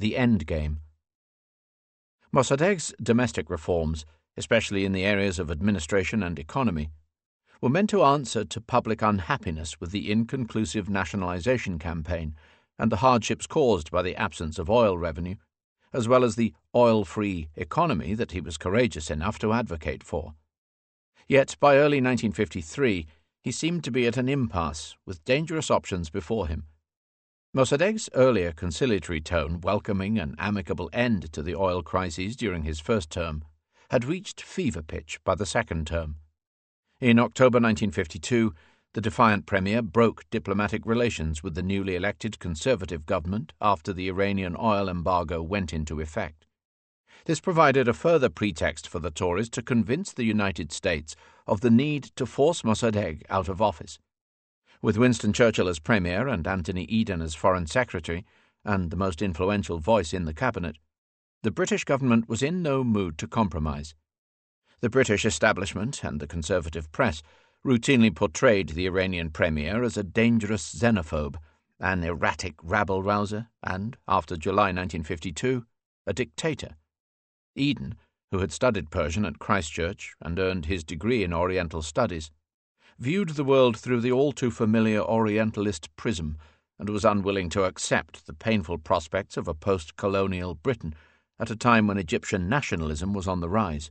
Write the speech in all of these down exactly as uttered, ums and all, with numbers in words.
The Endgame. Mossadegh's domestic reforms, especially in the areas of administration and economy, were meant to answer to public unhappiness with the inconclusive nationalization campaign and the hardships caused by the absence of oil revenue, as well as the oil-free economy that he was courageous enough to advocate for. Yet by early nineteen fifty-three he seemed to be at an impasse with dangerous options before him. Mossadegh's earlier conciliatory tone welcoming an amicable end to the oil crises during his first term had reached fever pitch by the second term. In October nineteen fifty-two, the defiant premier broke diplomatic relations with the newly elected conservative government after the Iranian oil embargo went into effect. This provided a further pretext for the Tories to convince the United States of the need to force Mossadegh out of office. With Winston Churchill as premier and Anthony Eden as foreign secretary, and the most influential voice in the cabinet, the British government was in no mood to compromise. The British establishment and the conservative press routinely portrayed the Iranian premier as a dangerous xenophobe, an erratic rabble-rouser, and, after July nineteen fifty-two, a dictator. Eden, who had studied Persian at Christ Church and earned his degree in Oriental Studies, viewed the world through the all-too-familiar Orientalist prism and was unwilling to accept the painful prospects of a post-colonial Britain at a time when Egyptian nationalism was on the rise.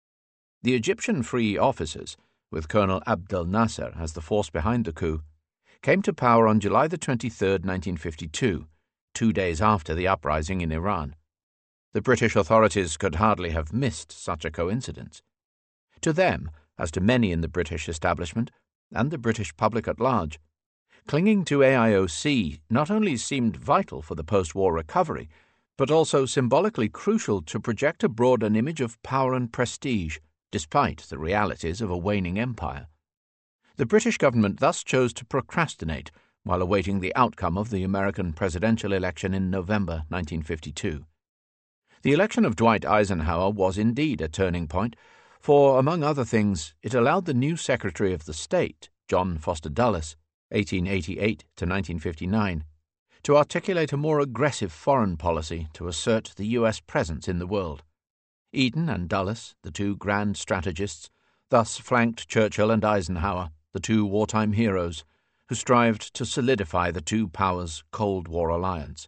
The Egyptian Free Officers, with Colonel Abdel Nasser as the force behind the coup, came to power on July the twenty-third, nineteen fifty-two, two days after the uprising in Iran. The British authorities could hardly have missed such a coincidence. To them, as to many in the British establishment, and the British public at large, clinging to A I O C not only seemed vital for the post-war recovery, but also symbolically crucial to project abroad an image of power and prestige, despite the realities of a waning empire. The British government thus chose to procrastinate while awaiting the outcome of the American presidential election in November nineteen fifty-two. The election of Dwight Eisenhower was indeed a turning point, for, among other things, it allowed the new Secretary of the State, John Foster Dulles, eighteen eighty-eight to nineteen fifty-nine, to articulate a more aggressive foreign policy to assert the U S presence in the world. Eden and Dulles, the two grand strategists, thus flanked Churchill and Eisenhower, the two wartime heroes, who strived to solidify the two powers' Cold War alliance.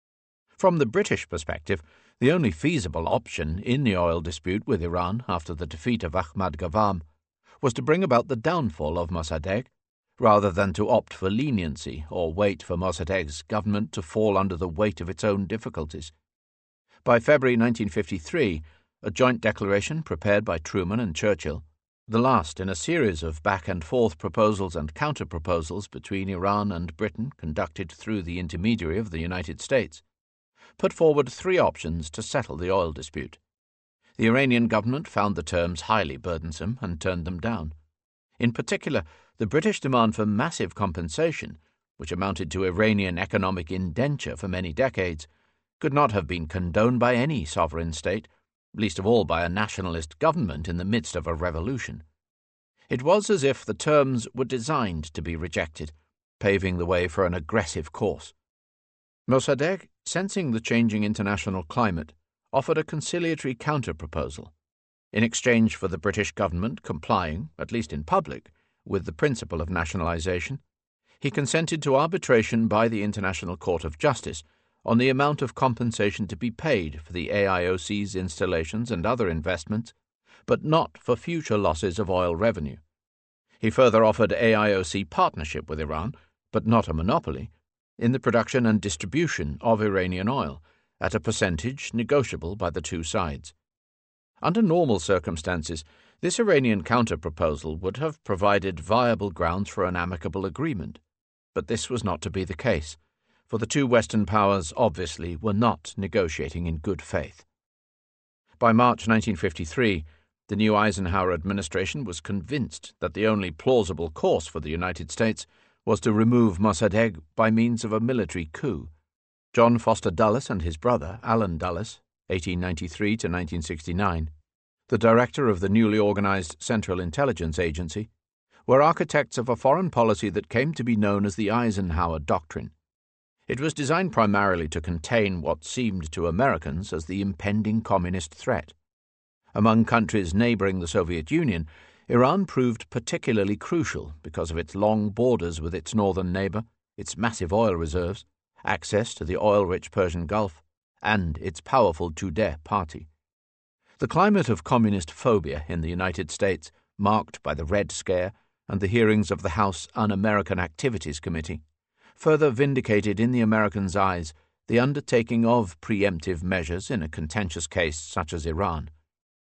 From the British perspective, the only feasible option in the oil dispute with Iran after the defeat of Ahmad Gavam was to bring about the downfall of Mossadegh, rather than to opt for leniency or wait for Mossadegh's government to fall under the weight of its own difficulties. By February nineteen fifty-three, a joint declaration prepared by Truman and Churchill, the last in a series of back-and-forth proposals and counter-proposals between Iran and Britain conducted through the intermediary of the United States, put forward three options to settle the oil dispute. The Iranian government found the terms highly burdensome and turned them down. In particular, the British demand for massive compensation, which amounted to Iranian economic indenture for many decades, could not have been condoned by any sovereign state, least of all by a nationalist government in the midst of a revolution. It was as if the terms were designed to be rejected, paving the way for an aggressive course. Mossadegh, sensing the changing international climate, offered a conciliatory counter-proposal. In exchange for the British government complying, at least in public, with the principle of nationalization, he consented to arbitration by the International Court of Justice on the amount of compensation to be paid for the A I O C's installations and other investments, but not for future losses of oil revenue. He further offered A I O C partnership with Iran, but not a monopoly, in the production and distribution of Iranian oil, at a percentage negotiable by the two sides. Under normal circumstances, this Iranian counter-proposal would have provided viable grounds for an amicable agreement, but this was not to be the case, for the two Western powers obviously were not negotiating in good faith. By March nineteen fifty-three, the new Eisenhower administration was convinced that the only plausible course for the United States was to remove Mossadegh by means of a military coup. John Foster Dulles and his brother, Allen Dulles, eighteen ninety-three to nineteen sixty-nine, the director of the newly organized Central Intelligence Agency, were architects of a foreign policy that came to be known as the Eisenhower Doctrine. It was designed primarily to contain what seemed to Americans as the impending communist threat. Among countries neighboring the Soviet Union, Iran proved particularly crucial because of its long borders with its northern neighbor, its massive oil reserves, access to the oil-rich Persian Gulf, and its powerful Tudeh party. The climate of communist phobia in the United States, marked by the Red Scare and the hearings of the House Un-American Activities Committee, further vindicated in the Americans' eyes the undertaking of preemptive measures in a contentious case such as Iran.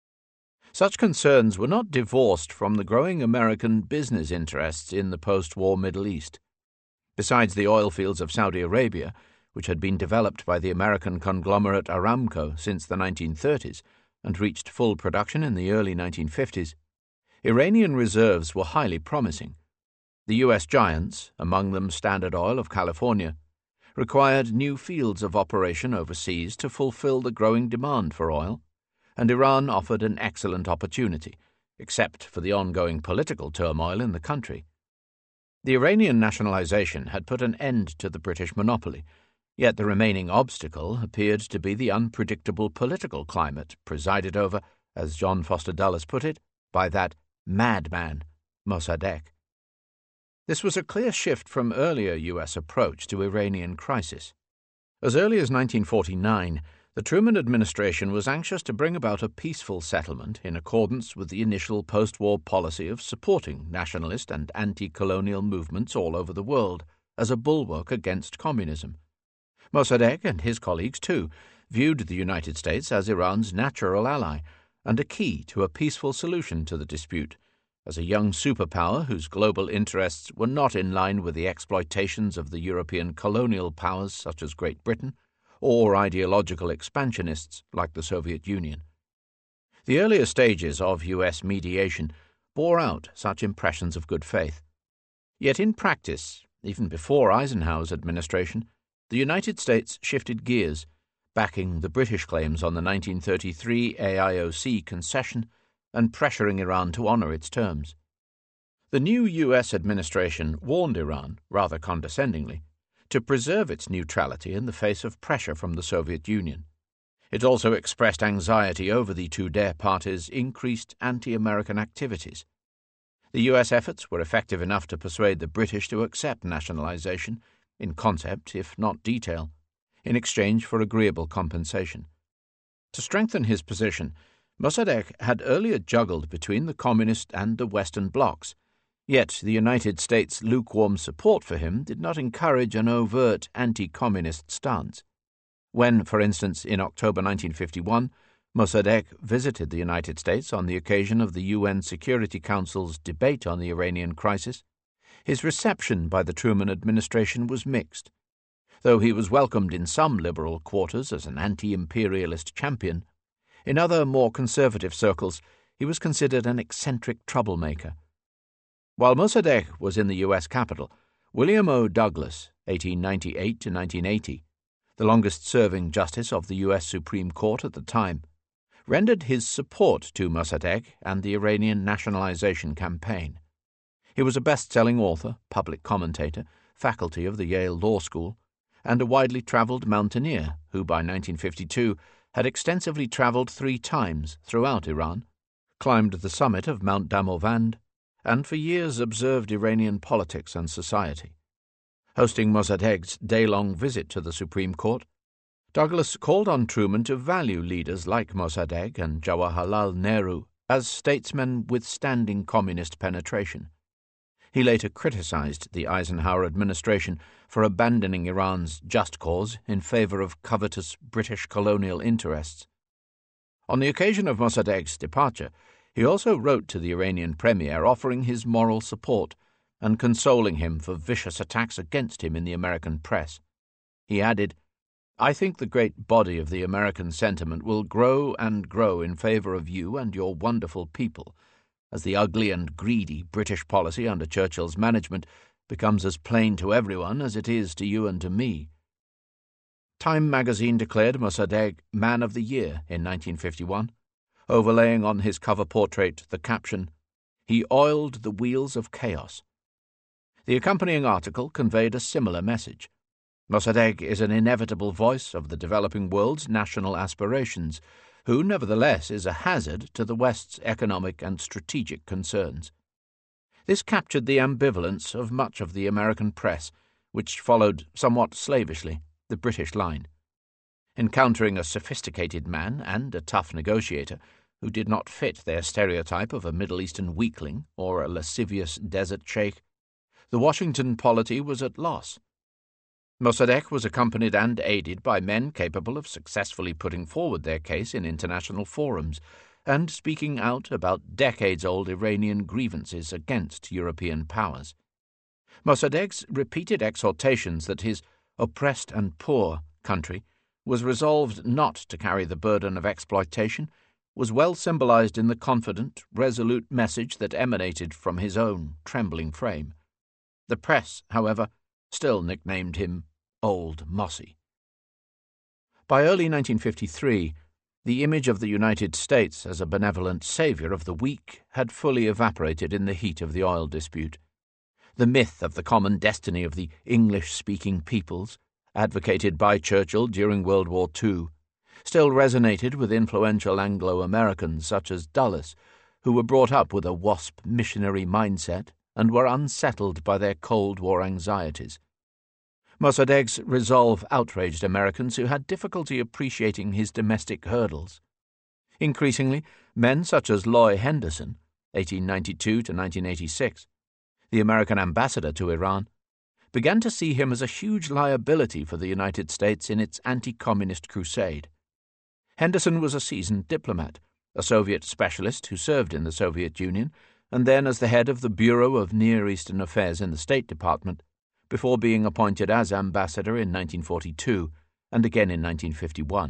Such concerns were not divorced from the growing American business interests in the post-war Middle East. Besides the oil fields of Saudi Arabia, which had been developed by the American conglomerate Aramco since the nineteen thirties and reached full production in the early nineteen fifties, Iranian reserves were highly promising. The U S giants, among them Standard Oil of California, required new fields of operation overseas to fulfill the growing demand for oil, and Iran offered an excellent opportunity, except for the ongoing political turmoil in the country. The Iranian nationalization had put an end to the British monopoly, yet the remaining obstacle appeared to be the unpredictable political climate presided over, as John Foster Dulles put it, by that madman, Mossadegh. This was a clear shift from earlier U S approach to Iranian crisis. As early as nineteen forty-nine, the Truman administration was anxious to bring about a peaceful settlement in accordance with the initial post-war policy of supporting nationalist and anti-colonial movements all over the world as a bulwark against communism. Mossadegh and his colleagues, too, viewed the United States as Iran's natural ally and a key to a peaceful solution to the dispute, as a young superpower whose global interests were not in line with the exploitations of the European colonial powers such as Great Britain, or ideological expansionists like the Soviet Union. The earlier stages of U S mediation bore out such impressions of good faith. Yet in practice, even before Eisenhower's administration, the United States shifted gears, backing the British claims on the nineteen thirty-three A I O C concession and pressuring Iran to honor its terms. The new U S administration warned Iran, rather condescendingly, to preserve its neutrality in the face of pressure from the Soviet Union. It also expressed anxiety over the Tudeh party's increased anti-American activities. The U S efforts were effective enough to persuade the British to accept nationalization, in concept if not detail, in exchange for agreeable compensation. To strengthen his position, Mossadegh had earlier juggled between the Communist and the Western blocs, yet the United States' lukewarm support for him did not encourage an overt anti-communist stance. When, for instance, in October nineteen fifty-one, Mossadegh visited the United States on the occasion of the U N Security Council's debate on the Iranian crisis, his reception by the Truman administration was mixed. Though he was welcomed in some liberal quarters as an anti-imperialist champion, in other more conservative circles he was considered an eccentric troublemaker. While Mossadegh was in the U S Capitol, William O. Douglas, eighteen ninety-eight to nineteen eighty, the longest-serving justice of the U S Supreme Court at the time, rendered his support to Mossadegh and the Iranian nationalization campaign. He was a best-selling author, public commentator, faculty of the Yale Law School, and a widely traveled mountaineer who by nineteen fifty-two had extensively traveled three times throughout Iran, climbed the summit of Mount Damavand, and for years observed Iranian politics and society. Hosting Mossadegh's day-long visit to the Supreme Court, Douglas called on Truman to value leaders like Mossadegh and Jawaharlal Nehru as statesmen withstanding communist penetration. He later criticized the Eisenhower administration for abandoning Iran's just cause in favor of covetous British colonial interests. On the occasion of Mossadegh's departure, he also wrote to the Iranian premier offering his moral support and consoling him for vicious attacks against him in the American press. He added, "I think the great body of the American sentiment will grow and grow in favor of you and your wonderful people, as the ugly and greedy British policy under Churchill's management becomes as plain to everyone as it is to you and to me." Time magazine declared Mossadegh Man of the Year in nineteen fifty-one, overlaying on his cover portrait the caption, "He oiled the wheels of chaos." The accompanying article conveyed a similar message. Mossadegh is an inevitable voice of the developing world's national aspirations, who nevertheless is a hazard to the West's economic and strategic concerns. This captured the ambivalence of much of the American press, which followed somewhat slavishly the British line. Encountering a sophisticated man and a tough negotiator who did not fit their stereotype of a Middle Eastern weakling or a lascivious desert sheikh, the Washington polity was at loss. Mossadegh was accompanied and aided by men capable of successfully putting forward their case in international forums and speaking out about decades-old Iranian grievances against European powers. Mossadegh's repeated exhortations that his oppressed and poor country was resolved not to carry the burden of exploitation was well symbolized in the confident, resolute message that emanated from his own trembling frame. The press, however, still nicknamed him Old Mossy. By early nineteen fifty-three, the image of the United States as a benevolent savior of the weak had fully evaporated in the heat of the oil dispute. The myth of the common destiny of the English-speaking peoples, advocated by Churchill during World War Two, still resonated with influential Anglo-Americans such as Dulles, who were brought up with a WASP missionary mindset and were unsettled by their Cold War anxieties. Mossadegh's resolve outraged Americans who had difficulty appreciating his domestic hurdles. Increasingly, men such as Loy Henderson, eighteen ninety-two to nineteen eighty-six, the American ambassador to Iran, began to see him as a huge liability for the United States in its anti-communist crusade. Henderson was a seasoned diplomat, a Soviet specialist who served in the Soviet Union, and then as the head of the Bureau of Near Eastern Affairs in the State Department, before being appointed as ambassador in nineteen forty-two and again in nineteen fifty-one.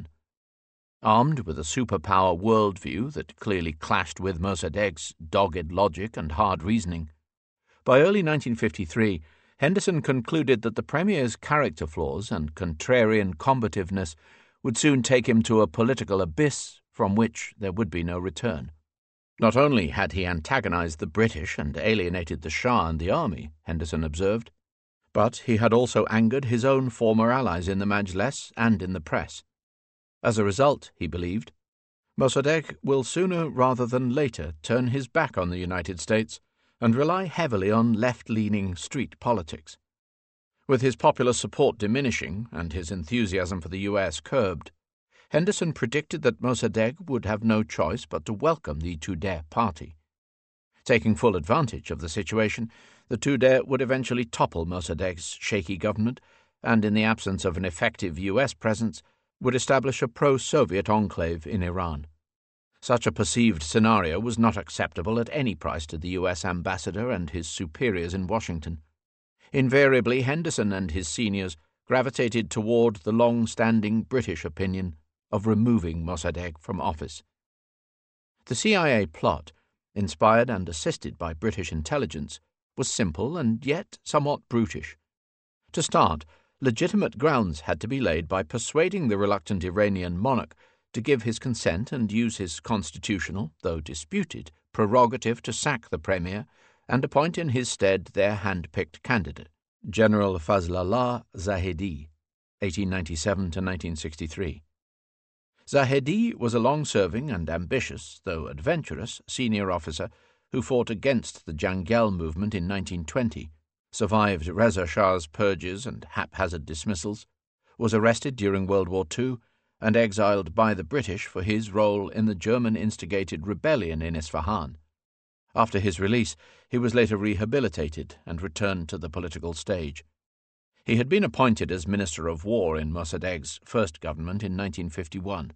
Armed with a superpower worldview that clearly clashed with Mossadegh's dogged logic and hard reasoning, by early nineteen fifty-three, Henderson concluded that the Premier's character flaws and contrarian combativeness would soon take him to a political abyss from which there would be no return. Not only had he antagonized the British and alienated the Shah and the army, Henderson observed, but he had also angered his own former allies in the Majlis and in the press. As a result, he believed, Mossadegh will sooner rather than later turn his back on the United States and rely heavily on left-leaning street politics. With his popular support diminishing and his enthusiasm for the U S curbed, Henderson predicted that Mossadegh would have no choice but to welcome the Tudeh party. Taking full advantage of the situation, the Tudeh would eventually topple Mossadegh's shaky government and, in the absence of an effective U S presence, would establish a pro-Soviet enclave in Iran. Such a perceived scenario was not acceptable at any price to the U S ambassador and his superiors in Washington. Invariably, Henderson and his seniors gravitated toward the long-standing British opinion of removing Mossadegh from office. The C I A plot, inspired and assisted by British intelligence, was simple and yet somewhat brutish. To start, legitimate grounds had to be laid by persuading the reluctant Iranian monarch to give his consent and use his constitutional, though disputed, prerogative to sack the Premier and appoint in his stead their hand-picked candidate, General Fazlallah Zahedi, eighteen ninety-seven to nineteen sixty-three. Zahedi was a long-serving and ambitious, though adventurous, senior officer who fought against the Jangel movement in nineteen twenty, survived Reza Shah's purges and haphazard dismissals, was arrested during World War Two, and exiled by the British for his role in the German-instigated rebellion in Isfahan. After his release, he was later rehabilitated and returned to the political stage. He had been appointed as Minister of War in Mossadegh's first government in nineteen fifty-one.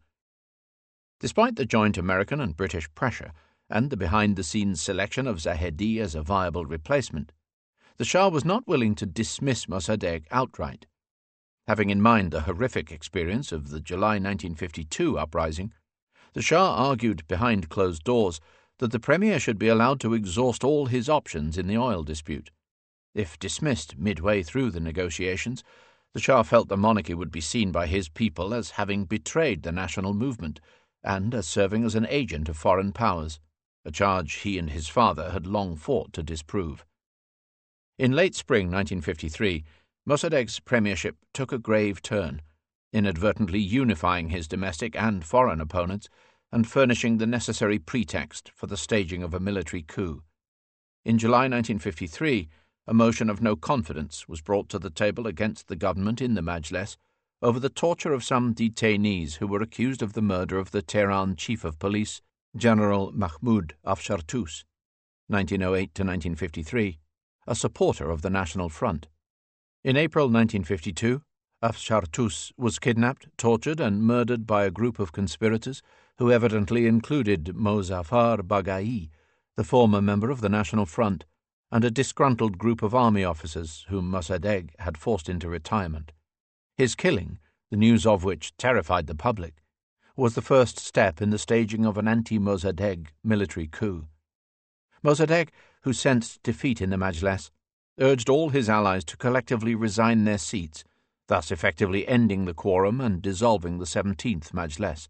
Despite the joint American and British pressure and the behind-the-scenes selection of Zahedi as a viable replacement, the Shah was not willing to dismiss Mossadegh outright. Having in mind the horrific experience of the July nineteen fifty-two uprising, the Shah argued behind closed doors that the Premier should be allowed to exhaust all his options in the oil dispute. If dismissed midway through the negotiations, the Shah felt the monarchy would be seen by his people as having betrayed the national movement and as serving as an agent of foreign powers, a charge he and his father had long fought to disprove. In late spring nineteen fifty-three, Mossadegh's premiership took a grave turn, inadvertently unifying his domestic and foreign opponents and furnishing the necessary pretext for the staging of a military coup. In July nineteen fifty-three, a motion of no confidence was brought to the table against the government in the Majles over the torture of some detainees who were accused of the murder of the Tehran chief of police, General Mahmoud Afshartoos, nineteen oh eight to nineteen fifty-three, a supporter of the National Front. In April nineteen fifty-two, Afshartoos was kidnapped, tortured, and murdered by a group of conspirators who evidently included Mozaffar Bagai, the former member of the National Front, and a disgruntled group of army officers whom Mossadegh had forced into retirement. His killing, the news of which terrified the public, was the first step in the staging of an anti-Mossadegh military coup. Mossadegh, who sensed defeat in the Majles, urged all his allies to collectively resign their seats, thus effectively ending the quorum and dissolving the seventeenth Majles.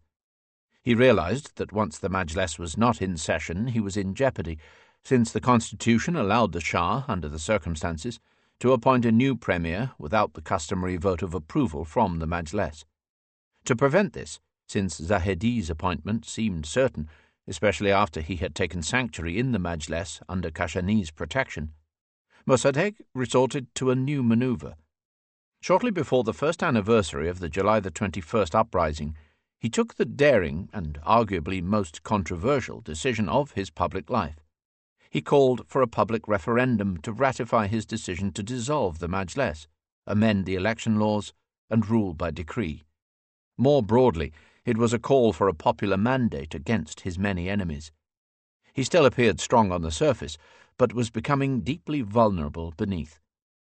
He realized that once the Majles was not in session, he was in jeopardy, since the constitution allowed the Shah, under the circumstances, to appoint a new premier without the customary vote of approval from the Majles. To prevent this, since Zahedi's appointment seemed certain, especially after he had taken sanctuary in the Majles under Kashani's protection, Mossadegh resorted to a new manoeuvre. Shortly before the first anniversary of the July the twenty-first uprising, he took the daring and arguably most controversial decision of his public life. He called for a public referendum to ratify his decision to dissolve the Majles, amend the election laws, and rule by decree. More broadly, it was a call for a popular mandate against his many enemies. He still appeared strong on the surface, but was becoming deeply vulnerable beneath.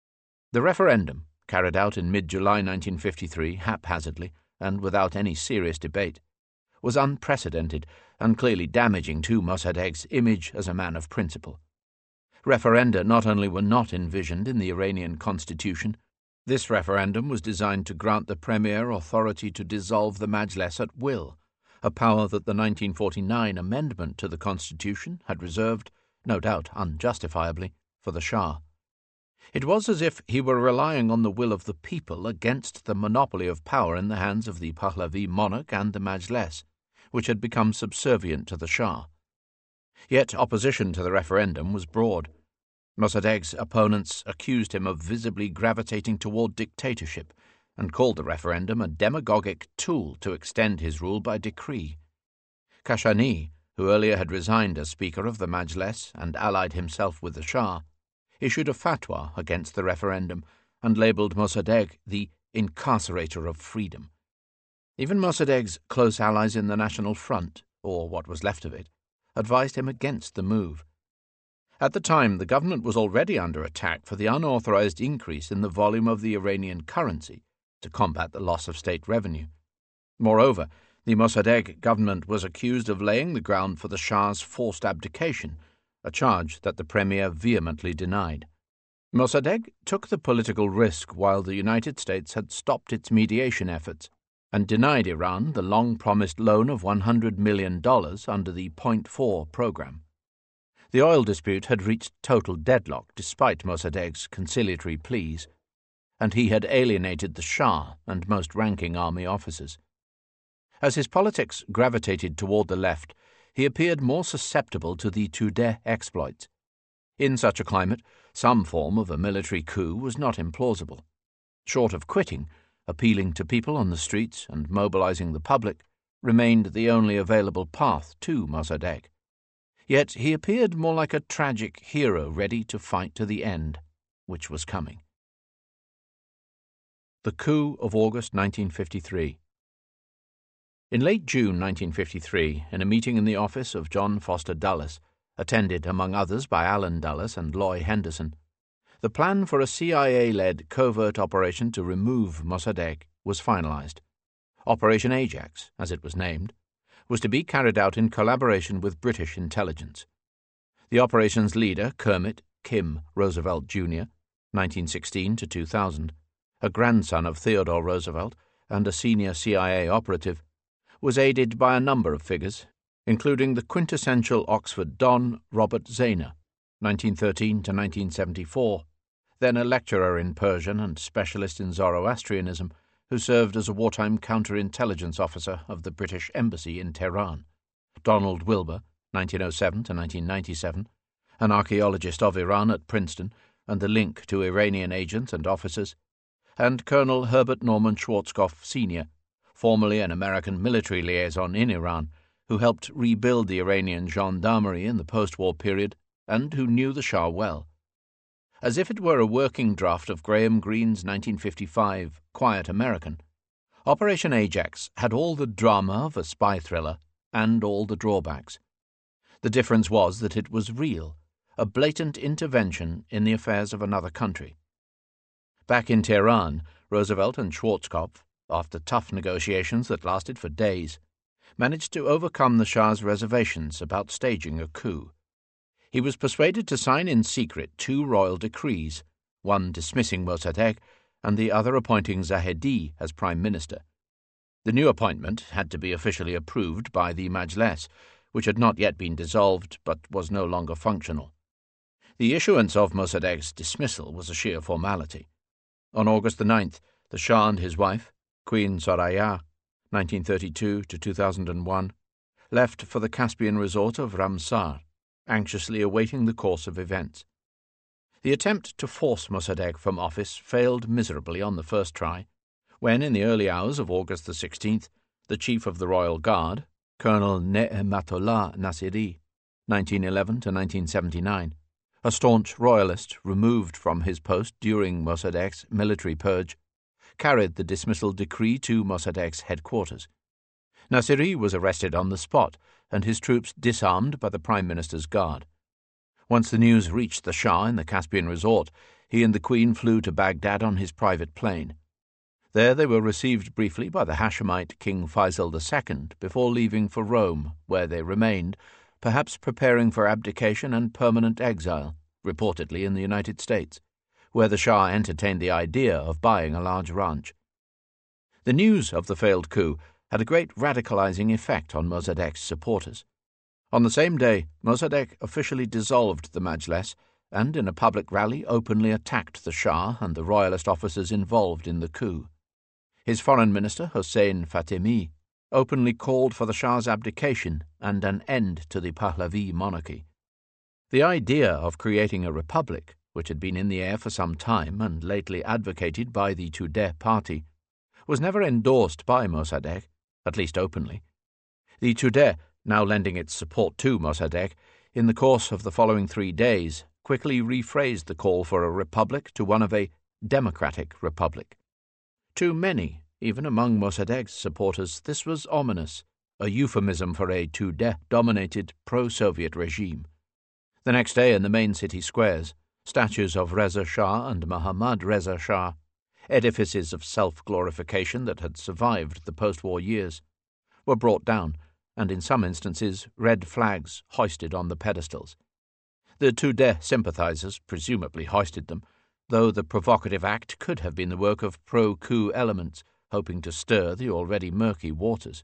The referendum, carried out in mid-July nineteen fifty-three haphazardly and without any serious debate, was unprecedented and clearly damaging to Mossadegh's image as a man of principle. Referenda not only were not envisioned in the Iranian constitution, this referendum was designed to grant the premier authority to dissolve the Majles at will, a power that the nineteen forty-nine amendment to the constitution had reserved, no doubt unjustifiably, for the Shah. It was as if he were relying on the will of the people against the monopoly of power in the hands of the Pahlavi monarch and the Majles, which had become subservient to the Shah. Yet opposition to the referendum was broad. Mossadegh's opponents accused him of visibly gravitating toward dictatorship and called the referendum a demagogic tool to extend his rule by decree. Kashani, who earlier had resigned as Speaker of the Majles and allied himself with the Shah, issued a fatwa against the referendum and labelled Mossadegh the incarcerator of freedom. Even Mossadegh's close allies in the National Front, or what was left of it, advised him against the move. At the time, the government was already under attack for the unauthorized increase in the volume of the Iranian currency to combat the loss of state revenue. Moreover, the Mossadegh government was accused of laying the ground for the Shah's forced abdication, a charge that the premier vehemently denied. Mossadegh took the political risk while the United States had stopped its mediation efforts and denied Iran the long-promised loan of one hundred million dollars under the Point Four program. The oil dispute had reached total deadlock despite Mossadegh's conciliatory pleas, and he had alienated the Shah and most ranking army officers. As his politics gravitated toward the left, he appeared more susceptible to the Tudeh exploits. In such a climate, some form of a military coup was not implausible. Short of quitting, appealing to people on the streets and mobilizing the public remained the only available path to Mossadegh. Yet he appeared more like a tragic hero ready to fight to the end, which was coming. The coup of August nineteen fifty-three. In late June nineteen fifty-three, in a meeting in the office of John Foster Dulles, attended among others by Allen Dulles and Loy Henderson, the plan for a C I A-led covert operation to remove Mossadegh was finalized. Operation Ajax, as it was named, was to be carried out in collaboration with British intelligence. The operation's leader, Kermit Kim Roosevelt Junior, nineteen sixteen to two thousand, a grandson of Theodore Roosevelt and a senior C I A operative, was aided by a number of figures, including the quintessential Oxford Don Robert Zehner, nineteen thirteen to nineteen seventy-four, then a lecturer in Persian and specialist in Zoroastrianism, who served as a wartime counterintelligence officer of the British Embassy in Tehran; Donald Wilber, nineteen oh seven to nineteen ninety-seven, an archaeologist of Iran at Princeton and the link to Iranian agents and officers; and Colonel Herbert Norman Schwarzkopf, Senior, formerly an American military liaison in Iran, who helped rebuild the Iranian gendarmerie in the post-war period and who knew the Shah well. As if it were a working draft of Graham Greene's nineteen fifty-five Quiet American, Operation Ajax had all the drama of a spy thriller and all the drawbacks. The difference was that it was real, a blatant intervention in the affairs of another country. Back in Tehran, Roosevelt and Schwarzkopf, after tough negotiations that lasted for days, managed to overcome the Shah's reservations about staging a coup. He was persuaded to sign in secret two royal decrees, one dismissing Mossadegh and the other appointing Zahedi as prime minister. The new appointment had to be officially approved by the Majlis, which had not yet been dissolved but was no longer functional. The issuance of Mossadegh's dismissal was a sheer formality. On August the ninth, the Shah and his wife, Queen Soraya, nineteen thirty-two to two thousand one, left for the Caspian resort of Ramsar, anxiously awaiting the course of events. The attempt to force Mossadegh from office failed miserably on the first try, when in the early hours of August the sixteenth, the Chief of the Royal Guard, Colonel Ne'matollah Nasiri, nineteen eleven to nineteen seventy-nine, a staunch royalist removed from his post during Mossadegh's military purge, carried the dismissal decree to Mossadegh's headquarters. Nasiri was arrested on the spot and his troops disarmed by the Prime Minister's guard. Once the news reached the Shah in the Caspian resort, he and the Queen flew to Baghdad on his private plane. There they were received briefly by the Hashemite King Faisal the Second before leaving for Rome, where they remained, perhaps preparing for abdication and permanent exile, reportedly in the United States, where the Shah entertained the idea of buying a large ranch. The news of the failed coup had a great radicalizing effect on Mossadegh's supporters. On the same day, Mossadegh officially dissolved the Majlis and, in a public rally, openly attacked the Shah and the royalist officers involved in the coup. His foreign minister, Hossein Fatemi, openly called for the Shah's abdication and an end to the Pahlavi monarchy. The idea of creating a republic, which had been in the air for some time and lately advocated by the Tudeh party, was never endorsed by Mossadegh, at least openly. The Tudeh, now lending its support to Mossadegh, in the course of the following three days, quickly rephrased the call for a republic to one of a democratic republic. To many, even among Mossadegh's supporters, this was ominous, a euphemism for a Tudeh-dominated pro-Soviet regime. The next day in the main city squares, statues of Reza Shah and Mohammad Reza Shah, edifices of self-glorification that had survived the post-war years, were brought down, and in some instances red flags hoisted on the pedestals. The Tudeh sympathizers presumably hoisted them, though the provocative act could have been the work of pro-coup elements hoping to stir the already murky waters.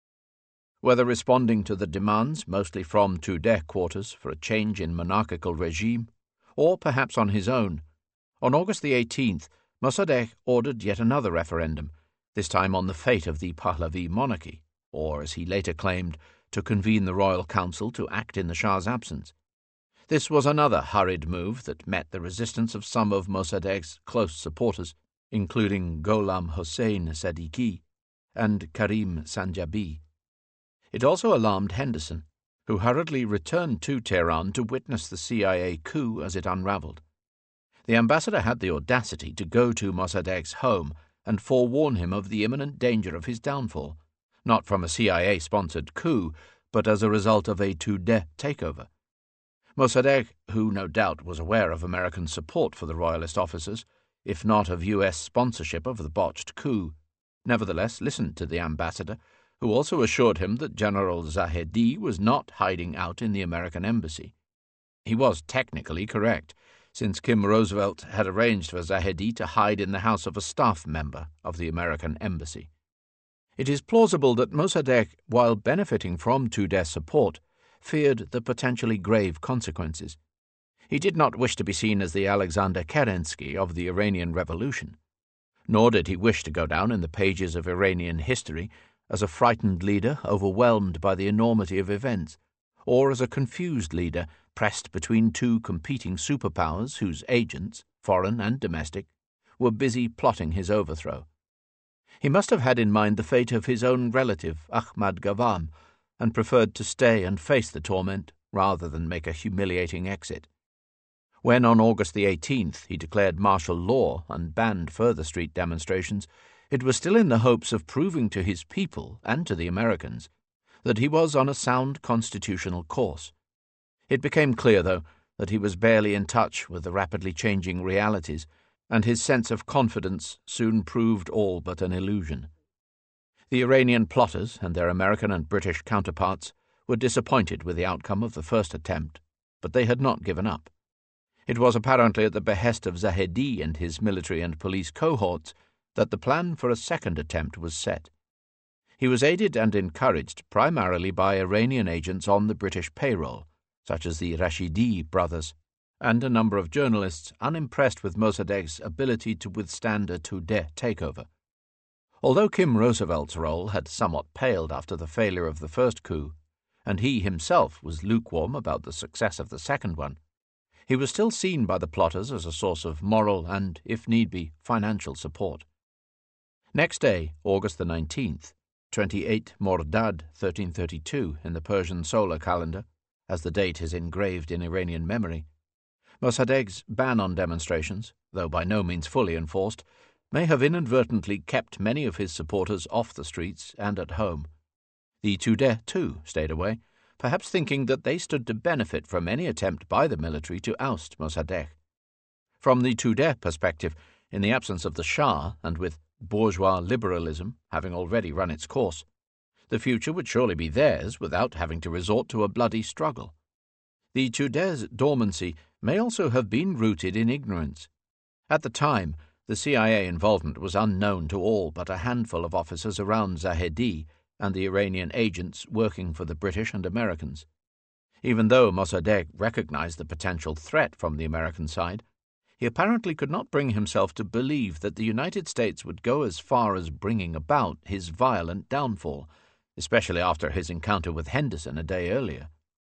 Whether responding to the demands, mostly from Tudeh quarters, for a change in monarchical regime, or perhaps on his own, on August the eighteenth, Mossadegh ordered yet another referendum, this time on the fate of the Pahlavi monarchy, or, as he later claimed, to convene the Royal Council to act in the Shah's absence. This was another hurried move that met the resistance of some of Mossadegh's close supporters, including Gholam Hossein Sadiqi and Karim Sanjabi. It also alarmed Henderson, who hurriedly returned to Tehran to witness the C I A coup as it unraveled. The ambassador had the audacity to go to Mossadegh's home and forewarn him of the imminent danger of his downfall, not from a C I A-sponsored coup, but as a result of a Tudeh takeover. Mossadegh, who no doubt was aware of American support for the royalist officers, if not of U S sponsorship of the botched coup, nevertheless listened to the ambassador, who also assured him that General Zahedi was not hiding out in the American embassy. He was technically correct, since Kim Roosevelt had arranged for Zahedi to hide in the house of a staff member of the American embassy. It is plausible that Mossadegh, while benefiting from Tudeh support, feared the potentially grave consequences. He did not wish to be seen as the Alexander Kerensky of the Iranian Revolution, nor did he wish to go down in the pages of Iranian history as a frightened leader overwhelmed by the enormity of events, or as a confused leader pressed between two competing superpowers whose agents, foreign and domestic, were busy plotting his overthrow. He must have had in mind the fate of his own relative, Ahmad Gavam, and preferred to stay and face the torment rather than make a humiliating exit. When on August the eighteenth he declared martial law and banned further street demonstrations, it was still in the hopes of proving to his people and to the Americans that he was on a sound constitutional course. It became clear, though, that he was barely in touch with the rapidly changing realities, and his sense of confidence soon proved all but an illusion. The Iranian plotters and their American and British counterparts were disappointed with the outcome of the first attempt, but they had not given up. It was apparently at the behest of Zahedi and his military and police cohorts that the plan for a second attempt was set. He was aided and encouraged primarily by Iranian agents on the British payroll, such as the Rashidi brothers, and a number of journalists unimpressed with Mossadegh's ability to withstand a Tudeh takeover. Although Kim Roosevelt's role had somewhat paled after the failure of the first coup, and he himself was lukewarm about the success of the second one, he was still seen by the plotters as a source of moral and, if need be, financial support. Next day, August the nineteenth, twenty-eight Mordad thirteen thirty-two in the Persian solar calendar, as the date is engraved in Iranian memory, Mossadegh's ban on demonstrations, though by no means fully enforced, may have inadvertently kept many of his supporters off the streets and at home. The Tudeh, too, stayed away, perhaps thinking that they stood to benefit from any attempt by the military to oust Mossadegh. From the Tudeh perspective, in the absence of the Shah, and with bourgeois liberalism having already run its course, the future would surely be theirs without having to resort to a bloody struggle. The Tudeh's dormancy may also have been rooted in ignorance. At the time, the C I A involvement was unknown to all but a handful of officers around Zahedi and the Iranian agents working for the British and Americans. Even though Mossadegh recognized the potential threat from the American side, he apparently could not bring himself to believe that the United States would go as far as bringing about his violent downfall, especially after his encounter with Henderson a day earlier.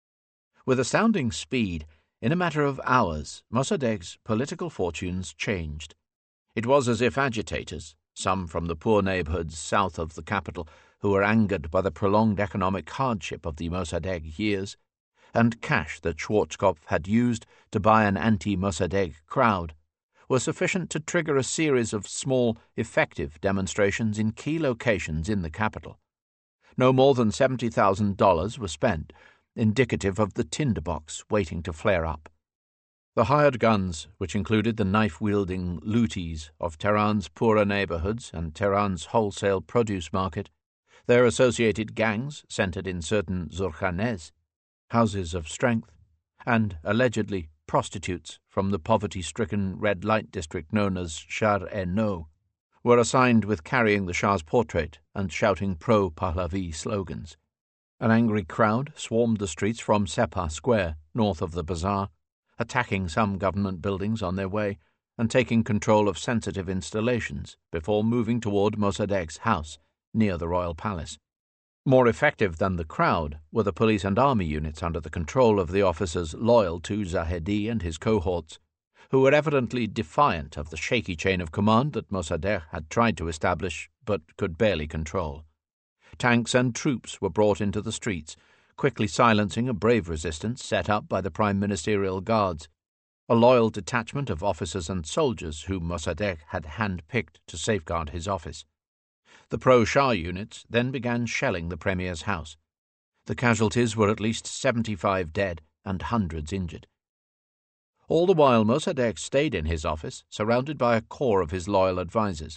With astounding speed, in a matter of hours, Mossadegh's political fortunes changed. It was as if agitators, some from the poor neighborhoods south of the capital who were angered by the prolonged economic hardship of the Mossadegh years, and cash that Schwarzkopf had used to buy an anti-Mossadegh crowd, were sufficient to trigger a series of small, effective demonstrations in key locations in the capital. No more than seventy thousand dollars were spent, indicative of the tinderbox waiting to flare up. The hired guns, which included the knife-wielding looties of Tehran's poorer neighborhoods and Tehran's wholesale produce market, their associated gangs centered in certain zurkhanehs, houses of strength, and, allegedly, prostitutes from the poverty-stricken red light district known as Shar-e-No, were assigned with carrying the Shah's portrait and shouting pro-Pahlavi slogans. An angry crowd swarmed the streets from Sepah Square, north of the bazaar, attacking some government buildings on their way and taking control of sensitive installations before moving toward Mossadegh's house near the royal palace. More effective than the crowd were the police and army units under the control of the officers loyal to Zahedi and his cohorts, who were evidently defiant of the shaky chain of command that Mossadegh had tried to establish but could barely control. Tanks and troops were brought into the streets, quickly silencing a brave resistance set up by the Prime Ministerial Guards, a loyal detachment of officers and soldiers whom Mossadegh had hand-picked to safeguard his office. The pro-Shah units then began shelling the Premier's house. The casualties were at least seventy-five dead and hundreds injured. All the while Mossadegh stayed in his office, surrounded by a corps of his loyal advisers.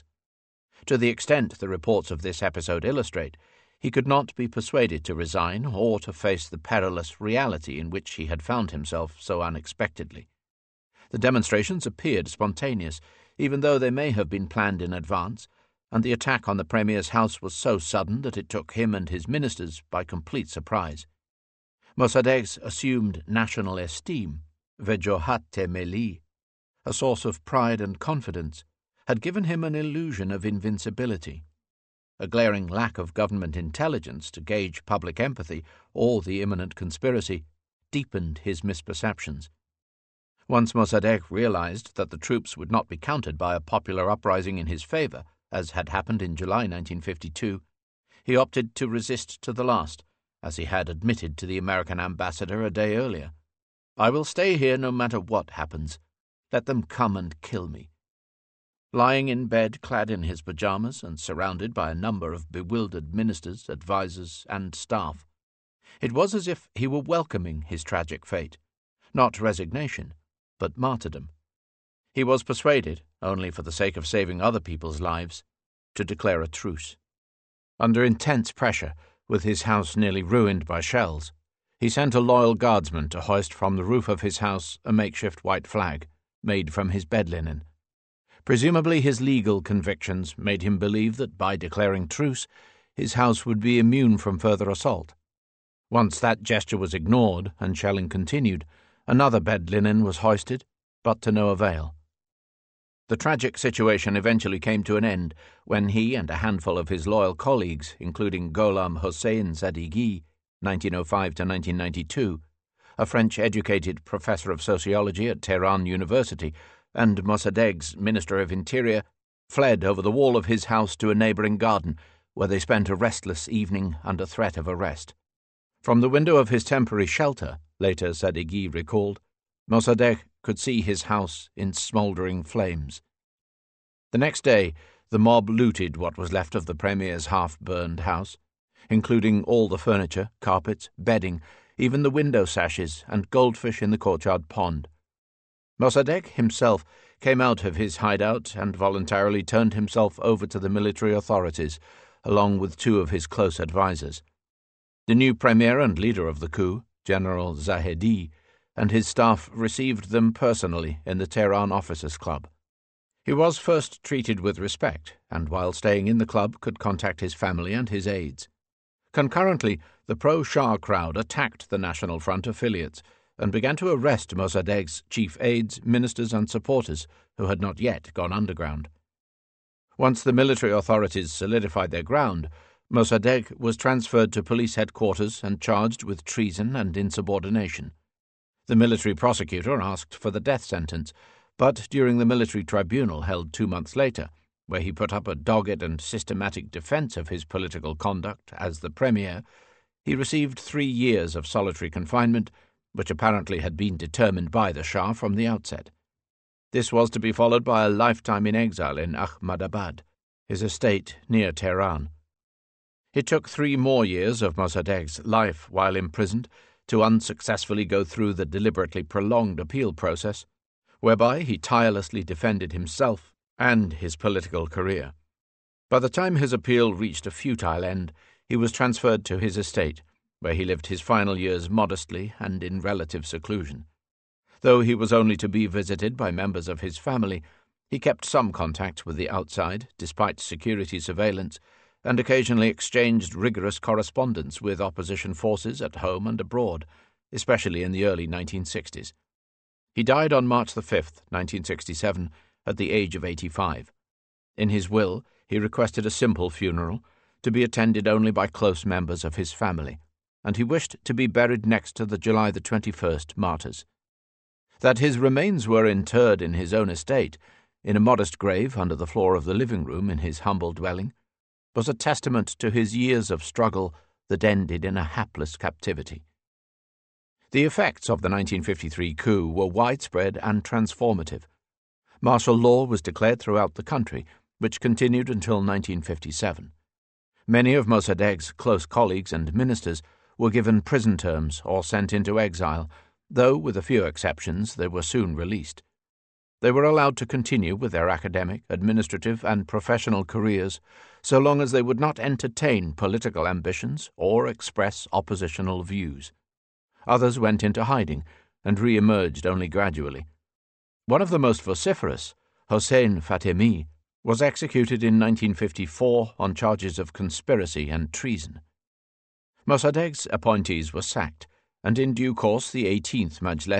To the extent the reports of this episode illustrate, he could not be persuaded to resign or to face the perilous reality in which he had found himself so unexpectedly. The demonstrations appeared spontaneous, even though they may have been planned in advance, and the attack on the Premier's house was so sudden that it took him and his ministers by complete surprise. Mossadegh's assumed national esteem, Vejohat Meli, a source of pride and confidence, had given him an illusion of invincibility. A glaring lack of government intelligence to gauge public empathy or the imminent conspiracy deepened his misperceptions. Once Mossadegh realized that the troops would not be countered by a popular uprising in his favor, as had happened in July nineteen fifty-two, he opted to resist to the last, as he had admitted to the American ambassador a day earlier. "I will stay here no matter what happens. Let them come and kill me." Lying in bed clad in his pajamas and surrounded by a number of bewildered ministers, advisers, and staff, it was as if he were welcoming his tragic fate, not resignation, but martyrdom. He was persuaded, only for the sake of saving other people's lives, to declare a truce. Under intense pressure, with his house nearly ruined by shells, he sent a loyal guardsman to hoist from the roof of his house a makeshift white flag, made from his bed linen. Presumably his legal convictions made him believe that by declaring truce, his house would be immune from further assault. Once that gesture was ignored and shelling continued, another bed linen was hoisted, but to no avail. The tragic situation eventually came to an end when he and a handful of his loyal colleagues, including Gholam Hossein Zadighi, nineteen oh five to nineteen ninety-two, a French-educated professor of sociology at Tehran University, and Mossadegh's Minister of Interior, fled over the wall of his house to a neighboring garden, where they spent a restless evening under threat of arrest. From the window of his temporary shelter, later Zadighi recalled, Mossadegh could see his house in smouldering flames. The next day, the mob looted what was left of the Premier's half-burned house, including all the furniture, carpets, bedding, even the window sashes and goldfish in the courtyard pond. Mossadegh himself came out of his hideout and voluntarily turned himself over to the military authorities, along with two of his close advisers. The new premier and leader of the coup, General Zahedi, and his staff received them personally in the Tehran Officers' Club. He was first treated with respect, and while staying in the club could contact his family and his aides. Concurrently, the pro-Shah crowd attacked the National Front affiliates and began to arrest Mossadegh's chief aides, ministers, and supporters who had not yet gone underground. Once the military authorities solidified their ground, Mossadegh was transferred to police headquarters and charged with treason and insubordination. The military prosecutor asked for the death sentence, but during the military tribunal held two months later, where he put up a dogged and systematic defense of his political conduct as the premier, he received three years of solitary confinement, which apparently had been determined by the Shah from the outset. This was to be followed by a lifetime in exile in Ahmadabad, his estate near Tehran. It took three more years of Mossadegh's life while imprisoned to unsuccessfully go through the deliberately prolonged appeal process, whereby he tirelessly defended himself and his political career. By the time his appeal reached a futile end, he was transferred to his estate, where he lived his final years modestly and in relative seclusion. Though he was only to be visited by members of his family, he kept some contact with the outside, despite security surveillance, and occasionally exchanged rigorous correspondence with opposition forces at home and abroad, especially in the early nineteen sixties. He died on March the fifth, nineteen sixty-seven, at the age of eighty-five. In his will, he requested a simple funeral, to be attended only by close members of his family, and he wished to be buried next to the July the twenty-first martyrs. That his remains were interred in his own estate, in a modest grave under the floor of the living room in his humble dwelling, was a testament to his years of struggle that ended in a hapless captivity. The effects of the nineteen fifty-three coup were widespread and transformative. Martial law was declared throughout the country, which continued until nineteen fifty-seven. Many of Mossadegh's close colleagues and ministers were given prison terms or sent into exile, though, with a few exceptions, they were soon released. They were allowed to continue with their academic, administrative, and professional careers so long as they would not entertain political ambitions or express oppositional views. Others went into hiding and re-emerged only gradually. One of the most vociferous, Hossein Fatemi, was executed in nineteen fifty-four on charges of conspiracy and treason. Mossadegh's appointees were sacked, and in due course the eighteenth Majles,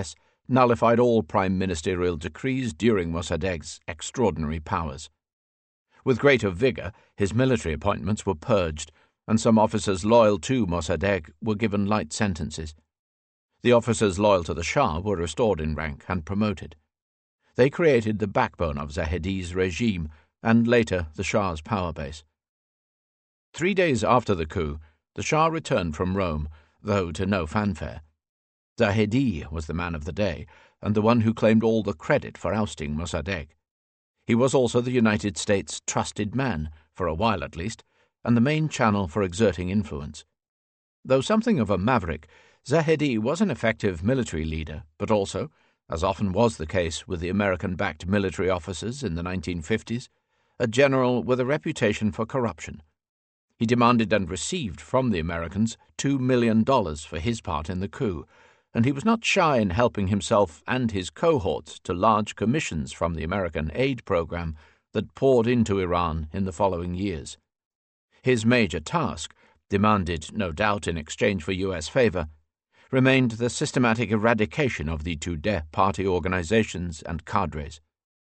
nullified all prime ministerial decrees during Mossadegh's extraordinary powers. With greater vigour, his military appointments were purged, and some officers loyal to Mossadegh were given light sentences. The officers loyal to the Shah were restored in rank and promoted. They created the backbone of Zahedi's regime, and later the Shah's power base. Three days after the coup, the Shah returned from Rome, though to no fanfare. Zahedi was the man of the day, and the one who claimed all the credit for ousting Mossadegh. He was also the United States' trusted man, for a while at least, and the main channel for exerting influence. Though something of a maverick, Zahedi was an effective military leader, but also, as often was the case with the American-backed military officers in the nineteen fifties, a general with a reputation for corruption. He demanded and received from the Americans two million dollars for his part in the coup, and he was not shy in helping himself and his cohorts to large commissions from the American aid program that poured into Iran in the following years. His major task, demanded no doubt in exchange for U S favor, remained the systematic eradication of the Tudeh party organizations and cadres.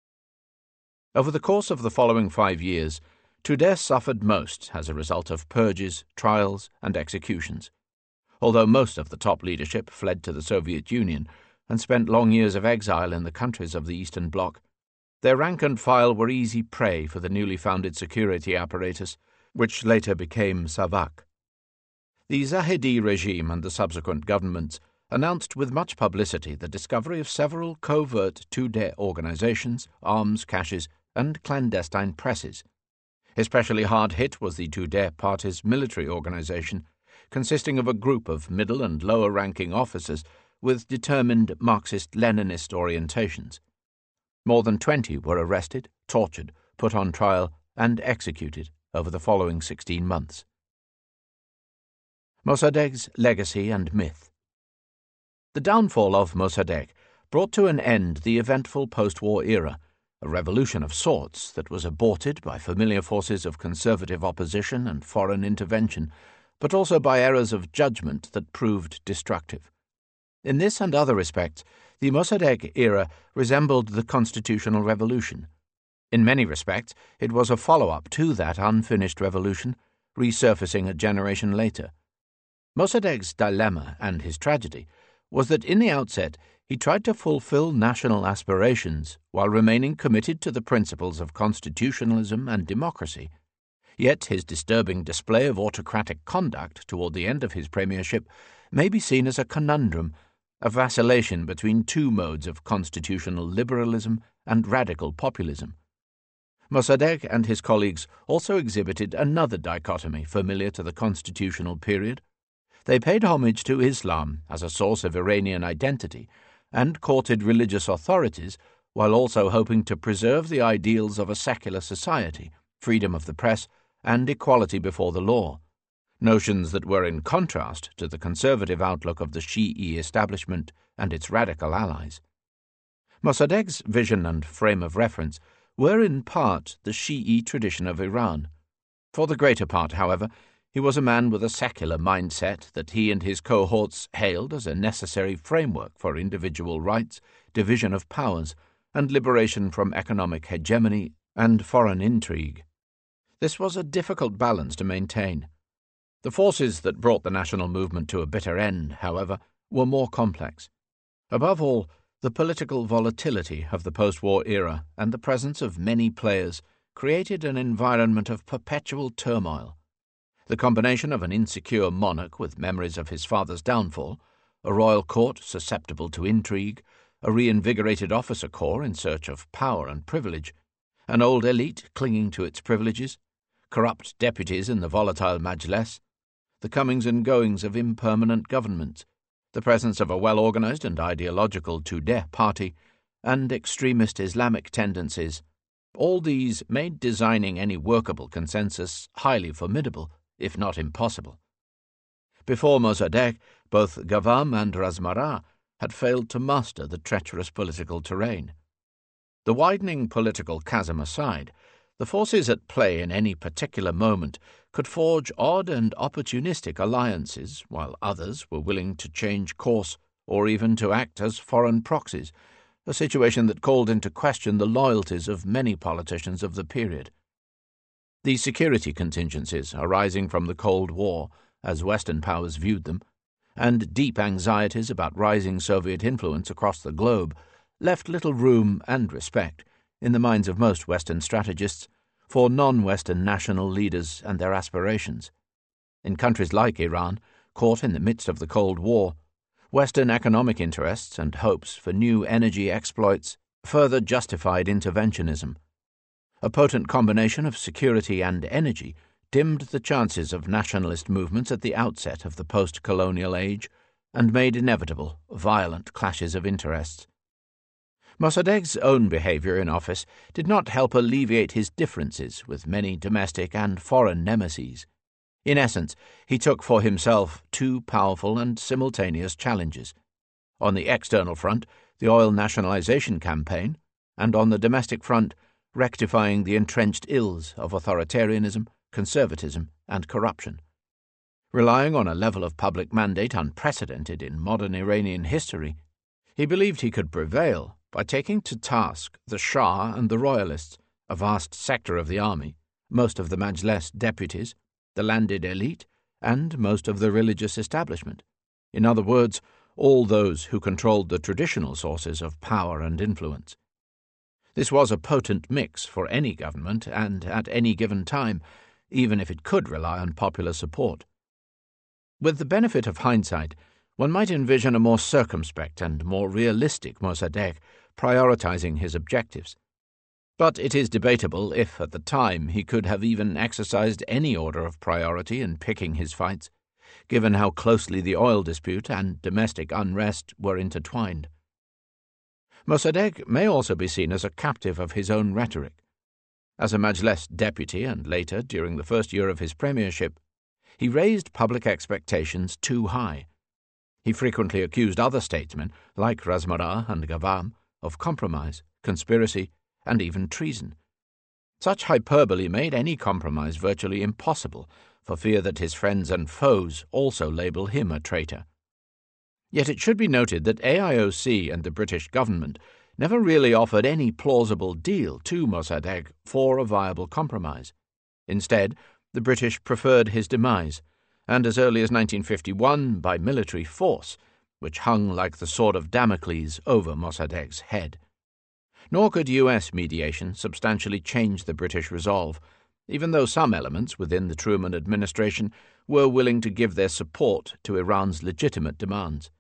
Over the course of the following five years, Tudeh suffered most as a result of purges, trials, and executions. Although most of the top leadership fled to the Soviet Union and spent long years of exile in the countries of the Eastern Bloc, their rank and file were easy prey for the newly founded security apparatus, which later became SAVAK. The Zahedi regime and the subsequent governments announced with much publicity the discovery of several covert Tudeh organizations, arms caches, and clandestine presses. Especially hard hit was the Tudeh party's military organization, consisting of a group of middle and lower-ranking officers with determined Marxist-Leninist orientations. More than twenty were arrested, tortured, put on trial, and executed over the following sixteen months. Mossadegh's legacy and myth. The downfall of Mossadegh brought to an end the eventful post-war era, a revolution of sorts that was aborted by familiar forces of conservative opposition and foreign intervention, but also by errors of judgment that proved destructive. In this and other respects, the Mossadegh era resembled the Constitutional Revolution. In many respects, it was a follow-up to that unfinished revolution, resurfacing a generation later. Mossadegh's dilemma and his tragedy was that in the outset he tried to fulfill national aspirations while remaining committed to the principles of constitutionalism and democracy. Yet his disturbing display of autocratic conduct toward the end of his premiership may be seen as a conundrum, a vacillation between two modes of constitutional liberalism and radical populism. Mossadegh and his colleagues also exhibited another dichotomy familiar to the constitutional period. They paid homage to Islam as a source of Iranian identity and courted religious authorities while also hoping to preserve the ideals of a secular society, freedom of the press, and equality before the law, notions that were in contrast to the conservative outlook of the Shi'i establishment and its radical allies. Mossadegh's vision and frame of reference were in part the Shi'i tradition of Iran. For the greater part, however, he was a man with a secular mindset that he and his cohorts hailed as a necessary framework for individual rights, division of powers, and liberation from economic hegemony and foreign intrigue. This was a difficult balance to maintain. The forces that brought the national movement to a bitter end, however, were more complex. Above all, the political volatility of the post-war era and the presence of many players created an environment of perpetual turmoil. The combination of an insecure monarch with memories of his father's downfall, a royal court susceptible to intrigue, a reinvigorated officer corps in search of power and privilege, an old elite clinging to its privileges, corrupt deputies in the volatile Majlis, the comings and goings of impermanent governments, the presence of a well-organized and ideological Tudeh party, and extremist Islamic tendencies, all these made designing any workable consensus highly formidable, if not impossible. Before Mossadegh, both Gavam and Razmarah had failed to master the treacherous political terrain. The widening political chasm aside, the forces at play in any particular moment could forge odd and opportunistic alliances, while others were willing to change course or even to act as foreign proxies, a situation that called into question the loyalties of many politicians of the period. The security contingencies arising from the Cold War, as Western powers viewed them, and deep anxieties about rising Soviet influence across the globe left little room and respect, in the minds of most Western strategists, for non-Western national leaders and their aspirations. In countries like Iran, caught in the midst of the Cold War, Western economic interests and hopes for new energy exploits further justified interventionism. A potent combination of security and energy dimmed the chances of nationalist movements at the outset of the post-colonial age and made inevitable violent clashes of interests. Mossadegh's own behavior in office did not help alleviate his differences with many domestic and foreign nemeses. In essence, he took for himself two powerful and simultaneous challenges. On the external front, the oil nationalization campaign, and on the domestic front, rectifying the entrenched ills of authoritarianism, conservatism, and corruption. Relying on a level of public mandate unprecedented in modern Iranian history, he believed he could prevail by taking to task the Shah and the royalists, a vast sector of the army, most of the Majlis deputies, the landed elite, and most of the religious establishment. In other words, all those who controlled the traditional sources of power and influence. This was a potent mix for any government and at any given time, even if it could rely on popular support. With the benefit of hindsight, one might envision a more circumspect and more realistic Mossadegh prioritizing his objectives. But it is debatable if, at the time, he could have even exercised any order of priority in picking his fights, given how closely the oil dispute and domestic unrest were intertwined. Mossadegh may also be seen as a captive of his own rhetoric. As a Majlis deputy and later, during the first year of his premiership, he raised public expectations too high. He frequently accused other statesmen, like Razmarah and Gavam, of compromise, conspiracy, and even treason. Such hyperbole made any compromise virtually impossible, for fear that his friends and foes also label him a traitor. Yet it should be noted that A I O C and the British government never really offered any plausible deal to Mossadegh for a viable compromise. Instead, the British preferred his demise, and as early as nineteen fifty-one by military force, which hung like the sword of Damocles over Mossadegh's head. Nor could U S mediation substantially change the British resolve, even though some elements within the Truman administration were willing to give their support to Iran's legitimate demands.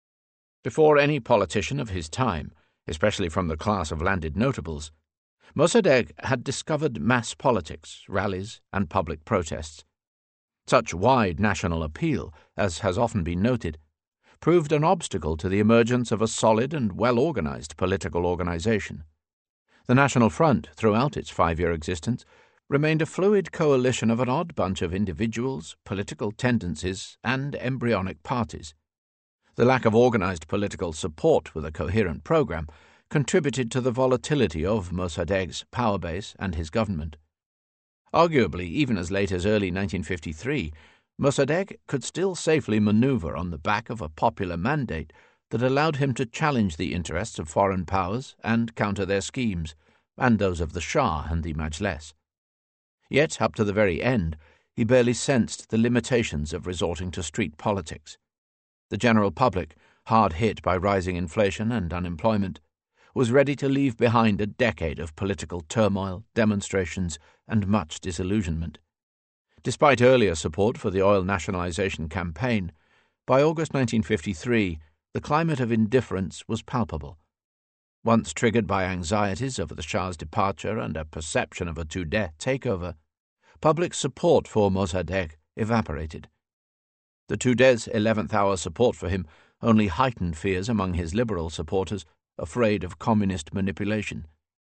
Before any politician of his time, especially from the class of landed notables, Mossadegh had discovered mass politics, rallies, and public protests. Such wide national appeal, as has often been noted, proved an obstacle to the emergence of a solid and well-organized political organization. The National Front, throughout its five-year existence, remained a fluid coalition of an odd bunch of individuals, political tendencies, and embryonic parties. The lack of organized political support with a coherent program contributed to the volatility of Mossadegh's power base and his government. Arguably, even as late as early nineteen fifty-three, Mossadegh could still safely maneuver on the back of a popular mandate that allowed him to challenge the interests of foreign powers and counter their schemes, and those of the Shah and the Majlis. Yet, up to the very end, he barely sensed the limitations of resorting to street politics. The general public, hard hit by rising inflation and unemployment, was ready to leave behind a decade of political turmoil, demonstrations, and much disillusionment. Despite earlier support for the oil nationalization campaign, by August nineteen fifty-three, the climate of indifference was palpable. Once triggered by anxieties over the Shah's departure and a perception of a Tudeh takeover, public support for Mossadegh evaporated. The Tudeh's eleventh hour support for him only heightened fears among his liberal supporters, afraid of communist manipulation.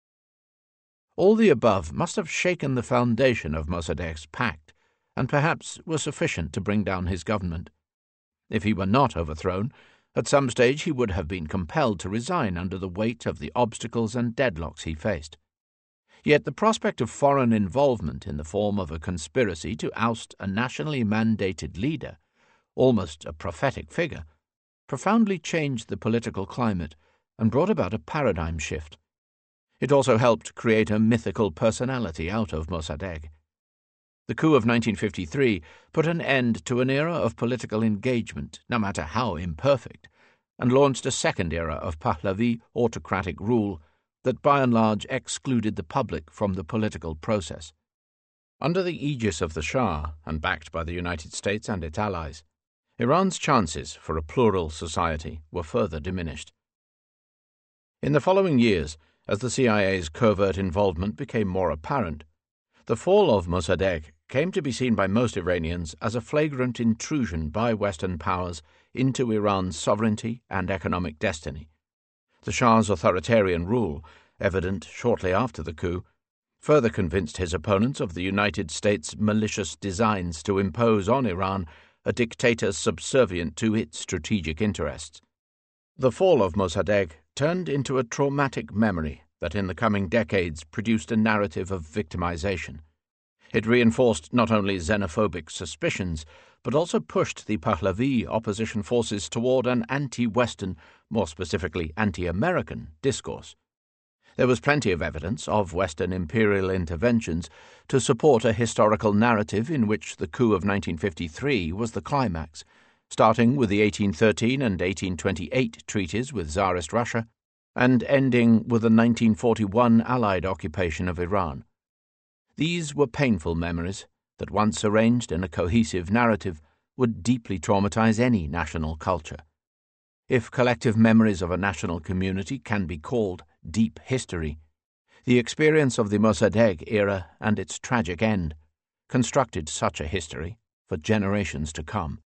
All the above must have shaken the foundation of Mossadegh's pact, and perhaps were sufficient to bring down his government. If he were not overthrown, at some stage he would have been compelled to resign under the weight of the obstacles and deadlocks he faced. Yet the prospect of foreign involvement in the form of a conspiracy to oust a nationally mandated leader, almost a prophetic figure, profoundly changed the political climate and brought about a paradigm shift. It also helped create a mythical personality out of Mossadegh. The coup of nineteen fifty-three put an end to an era of political engagement, no matter how imperfect, and launched a second era of Pahlavi autocratic rule that by and large excluded the public from the political process. Under the aegis of the Shah, and backed by the United States and its allies, Iran's chances for a plural society were further diminished. In the following years, as the C I A's covert involvement became more apparent, the fall of Mossadegh came to be seen by most Iranians as a flagrant intrusion by Western powers into Iran's sovereignty and economic destiny. The Shah's authoritarian rule, evident shortly after the coup, further convinced his opponents of the United States' malicious designs to impose on Iran a dictator subservient to its strategic interests. The fall of Mossadegh turned into a traumatic memory that in the coming decades produced a narrative of victimization. It reinforced not only xenophobic suspicions, but also pushed the Pahlavi opposition forces toward an anti-Western, more specifically anti-American, discourse. There was plenty of evidence of Western imperial interventions to support a historical narrative in which the coup of nineteen fifty-three was the climax, starting with the eighteen thirteen and eighteen twenty-eight treaties with Tsarist Russia, and ending with the nineteen forty-one Allied occupation of Iran. These were painful memories that, once arranged in a cohesive narrative, would deeply traumatize any national culture. If collective memories of a national community can be called deep history, the experience of the Mossadegh era and its tragic end constructed such a history for generations to come.